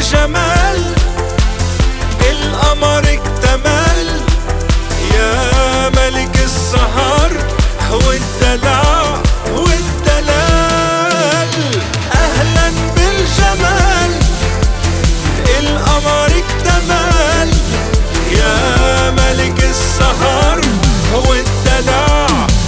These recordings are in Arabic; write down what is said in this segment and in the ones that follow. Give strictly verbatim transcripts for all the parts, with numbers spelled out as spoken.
بالجمال القمر اكتمل، يا ملك السهر والدلع والدلال. أهلا بالجمال القمر اكتمل، يا ملك السهر والدلع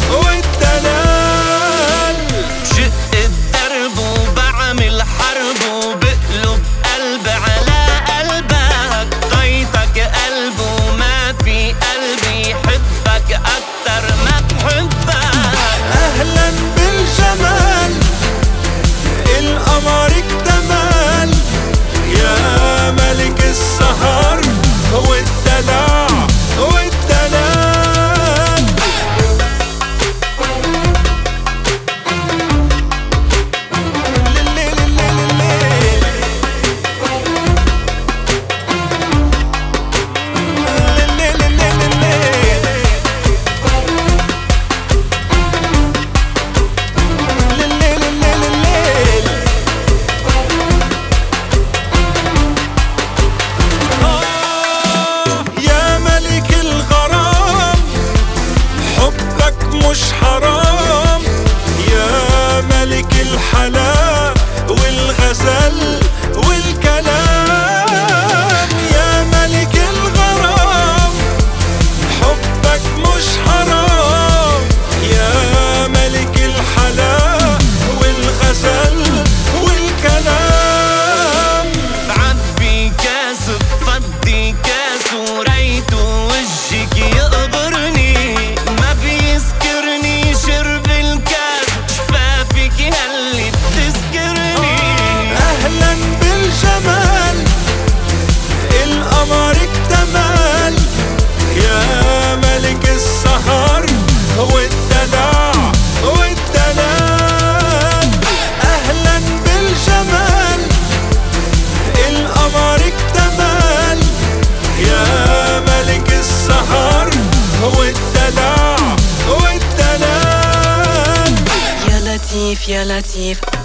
والدلال. بشق الدرب وبعمل حرب وبقلب قلب على قلبك، طيتك قلب وما في قلبي يحبك أكتر ما بحبك. أهلا بالجمال القمر اكتمل، يا ملك السهر والدلع والدلال. لليل الليل الليل لليل الليل الليل لليل الليل الليل. آه يا ملك الغرام، حبك مش حرام، يا ملك الحلا والغزل والكلام. يا ملك الغرام، حبك مش حرام، يا ملك الحلا والغزل والكلام. بعبي كاس بفضي كاس وريت وجهك يقبرني، ما بيسكرني شرب الكاس شفافك هاللي بتسكرني. أهلا بالجمال القمر اكتمل، يا ملك السهر والدلع والدلال. أهلا بالجمال القمر اكتمل، يا ملك السهر والدلع والدلال. يا لطيف يا لطيف